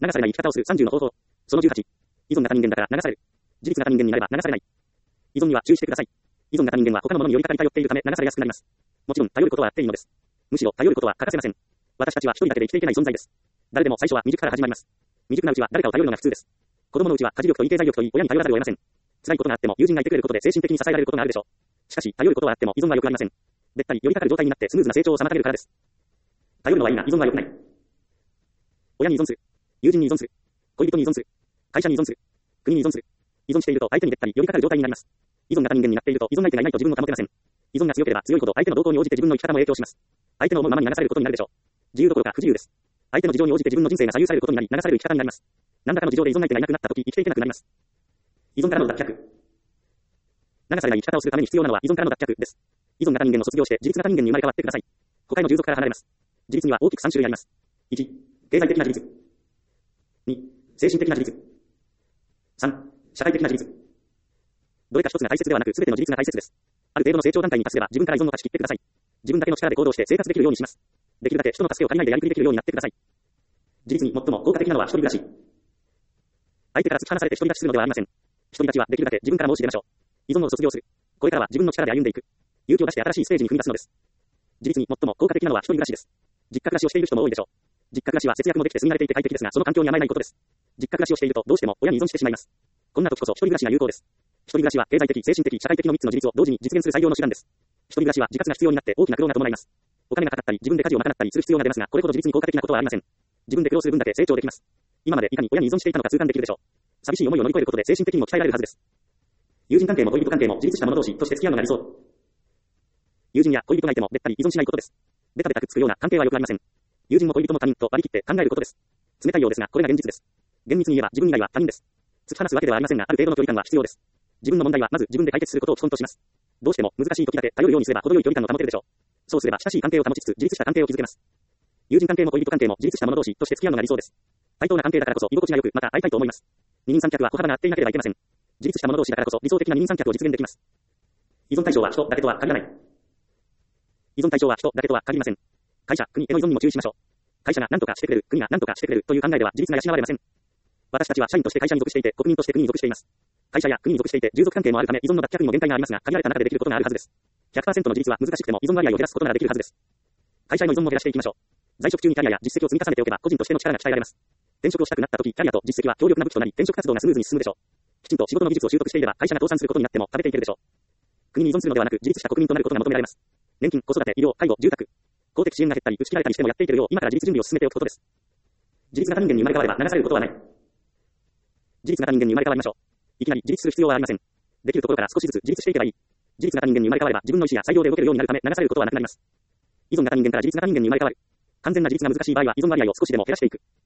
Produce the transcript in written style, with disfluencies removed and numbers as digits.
流されない生き方をする30の方法。その18。依存型人間だから流される。自立型人間になれば流されない。依存には注意してください。依存型人間は他のものにより方に頼っているため流されやすくなります。もちろん頼ることはあっていいのです。むしろ頼ることは欠かせません。私たちは一人だけで生きていけない存在です。誰でも最初は未熟から始まります。未熟なうちは誰かを頼るのが普通です。子供のうちは家事力といい経済力といい親に頼らざるを得ません。辛いことがあっても友人がいてくれることで精神的に支えられることがあるでしょう。しかし頼ることはあっても依存は良くありません。べったり寄りかかる状態になってスムーズな成長を妨げるからです。頼るのはいいが依存は良くない。親に依存する。友人に依存する。恋人に依存する。会社に依存する。国に依存する。依存していると相手にべったり寄りかかる状態になります。依存型人間になっていると依存相手がいないと自分を保てません。依存が強ければ強いほど相手の動向に応じて自分の生き方も影響します。相手の思うままに流されることになるでしょう。自由どころか不自由です。相手の事情に応じて自分の人生が左右されることになり流される生き方になります。何らかの事情で依存相手がいなくなったとき生きていけなくなります。依存からの脱却。流されない生き方をするために必要なのは依存からの脱却です。依存型人間を卒業して自立型人間に生まれ変わってください。他界の従属から離れます。自立には大きく3種類あります。1、経済的な自立。2、精神的な自立。3、社会的な自立。どれか一つが大切ではなく全ての自立が大切です。ある程度の成長段階に達すれば自分から依存を断ち切ってください。自分だけの力で行動して生活できるようにします。できるだけ人の助けを借りないでやりくりできるようになってください。自立に最も効果的なのは一人暮らし。相手から突き放されて一人立ちするのではありません。一人立ちはできるだけ自分から申し出ましょう。依存を卒業する。これからは自分の力で歩んでいく。勇気を出して新しいステージに踏み出すのです。自立に最も効果的なのは一人暮らしです。実家暮らしをしている人も多いでしょう。実家暮らしは節約もできて住み慣れていて快適ですが、その環境に甘えないことです。実家暮らしをしているとどうしても親に依存してしまいます。こんな時こそ一人暮らしが有効です。一人暮らしは経済的、精神的、社会的の3つの自立を同時に実現する最良の手段です。一人暮らしは自活が必要になって大きな苦労が伴います。お金がかかったり自分で家事を賄ったりする必要が出ますが、これほど自立に効果的なことはありません。自分で苦労する分だけ成長できます。今までいかに親に依存していたのか痛感できるでしょう。寂しい思いを乗り越えることで精神的にも鍛えられるはずです。友人関係も恋人関係も自立した者同士として付き合うのが理想。友人や恋人がいてもべったり依存しないことです。ベタベタくっつくような関係は良くありません。友人も恋人も他人と割り切って考えることです。冷たいようですが、これが現実です。厳密に言えば自分以外は他人です。突き放すわけではありませんが、ある程度の距離感は必要です。自分の問題はまず自分で解決することを基本とします。どうしても難しい時だけ頼るようにすれば程よい距離感を保てるでしょう。そうすれば親しい関係を保ちつつ自立した関係を築けます。友人関係も恋人関係も自立した者同士として付き合うのが理想です。対等な関係だからこそ居心地が良く、また会いたいと思います。二人三脚は小幅が合っていなければいけません。自立した者同士だからこそ理想的な二人三脚を実現できます。依存対象は人だけとは限らない。依存対象は人だけとは限りません。会社、国への依存にも注意しましょう。会社が何とかしてくれる、国が何とかしてくれるという考えでは自立が養われません。私たちは社員として会社に属していて、国民として国に属しています。会社や国に属していて従属関係もあるため依存の脱却にも限界がありますが、限られた中でできることがあるはずです。100% の自立は難しくても依存割合を減らすことならできるはずです。会社への依存も減らしていきましょう。在職中にキャリアや実績を積み重ねておけば個人としての力が鍛えられます。転職をしたくなった時、キャリアと実績は強力な武器となり、転職活動がスムーズに進むでしょう。きちんと仕事の技術を習得していれば会社が倒産することになっても食べていけるでしょう。国に依存するのではなく自立した国民となることが求められます。年金、子育て、医療、介護、住宅、公的支援が減ったり打ち切られたりしてもやっていけるよう今から自立準備を進めておくことです。自立型人間に生まれ変われば流されることはない。自立型人間に生まれ変わりましょう。いきなり自立する必要はありません。できるところから少しずつ自立していけばいい。自立型人間に生まれ変われば自分の意思が裁量で動けるようになるため流されることはなくなります。依存型人間から自立型人間に生まれ変わる。完全な自立が難しい場合は依存割合を少しでも減らしていく。